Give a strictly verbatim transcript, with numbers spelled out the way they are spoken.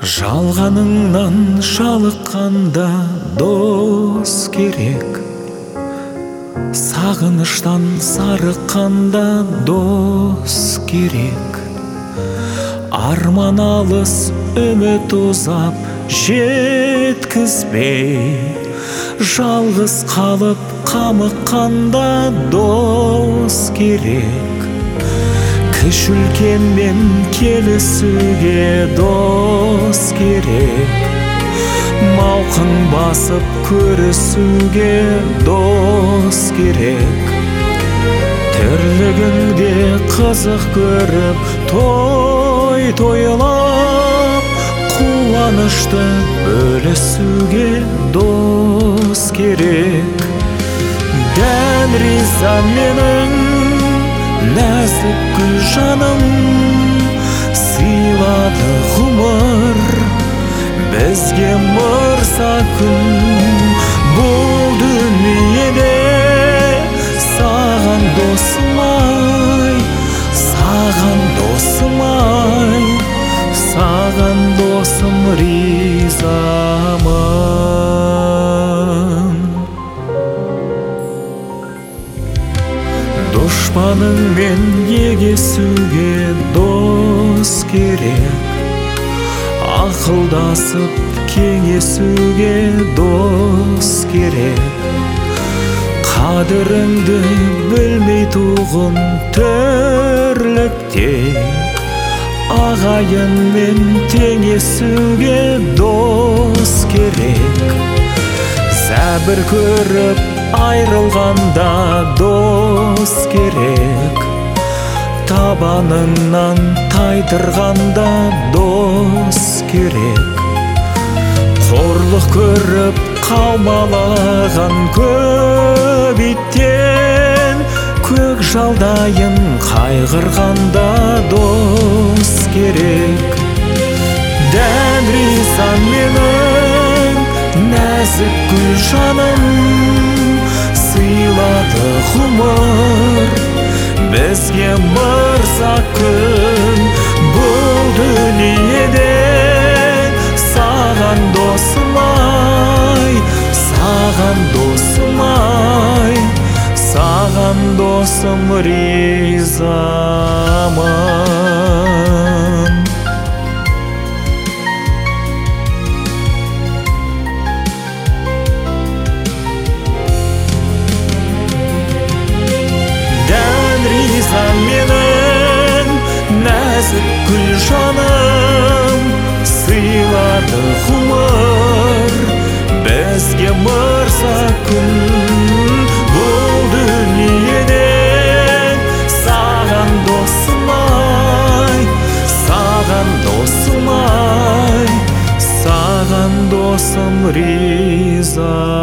Жалғаныңнан жалыққанда дос керек, сағыныштан сарыққанда дос керек. Арман алыс, үміт ұзап жеткізбей, жалғыз қалып қамыққанда дос керек. Кіші үлкенмен келісуге дос керек, мауқын басып көрісуге дос керек. Тірлігіңде қызық көріп, той тойлап, қуанышты бөлісуге дос керек. Дән риза менің нәзік гүл жаным, сыйлады ғұмыр бізге мырза күн. Бұл дүниеде саған досым-ай, саған досым-ай, саған досым ризамын. Дұшпаныңмен егесуге дос керек, ақылдасып кеңесуге дос керек. Қадіріңді білмей туғын тірлікте, ағайынмен теңесуге дос керек. Зәбір көріп айрылғанда дос керек, табаныңнан тайдырғанда дос керек. Қорлық көріп қаумалаған көп иттен, көк жалдайын қайғырғанда дос керек. Дән риза менің нәзік гүл жаным, сыйлады ғұмыр бізге мырза күн. Бұл дүниеде саған досым-ай, саған досым-ай, саған досым ризамын. Менің нәзік гүл жаным, сыйлады ғұмыр бізге мырза күн. Бұл дүниеде саған досым-ай, саған досым-ай, саған досым риза.